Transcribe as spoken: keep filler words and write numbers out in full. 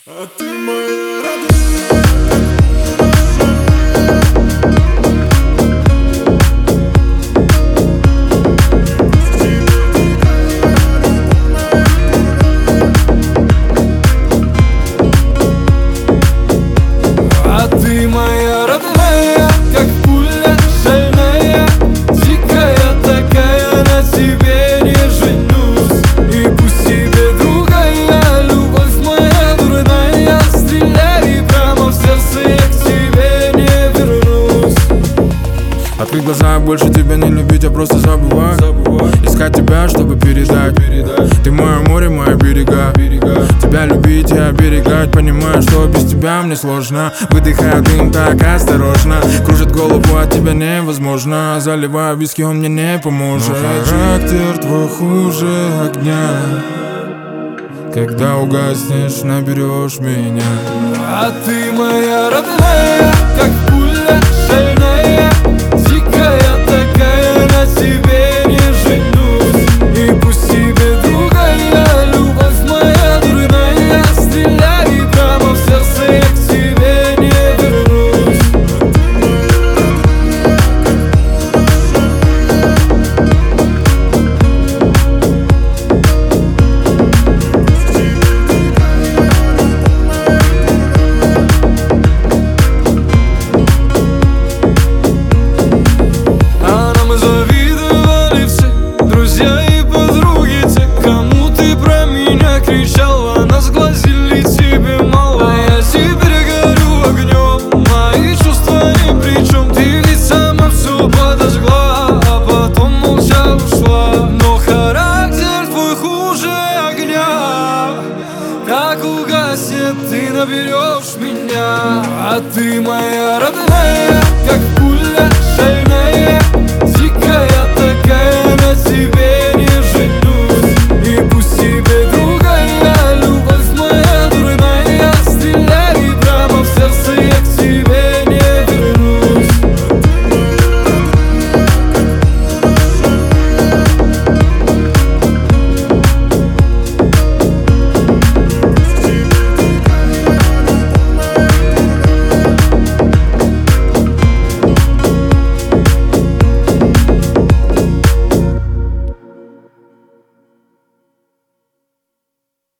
А ты моя родная. А ты моя родная, как пуля шальная, дикая такая, на тебе не женюсь. И пусть тебе другая, любовь моя дурная, стреляй прямо в сердце, я к тебе не вернусь. Открыть глаза, больше тебя не любить, а просто забывать, забывать. Искать тебя, чтобы передать, передать. Ты мое море, мои берега, берега. Тебя любить и оберегать, понимаю, что без тебя мне сложно. Выдыхаю дым так осторожно, кружит голову, от тебя невозможно. Заливаю виски, он мне не поможет. Но характер твой хуже огня. Когда угаснешь, наберешь меня. А ты моя родная, как пуля шальная, дикая такая, на тебе не женюсь. И пусть тебе другая, любовь моя дурная, стреляй прямо в сердце, я к тебе не вернусь. А нам завидовали все друзья и подруги, те, кому ты про меня кричала, нас глазили, тебе мало. А я теперь горю огнем, мои чувства ни при чем. Ты ведь сама все подожгла, а потом молча ушла. Но характер твой хуже огня. Как угаснет, ты наберешь меня. А ты моя родная, как пуля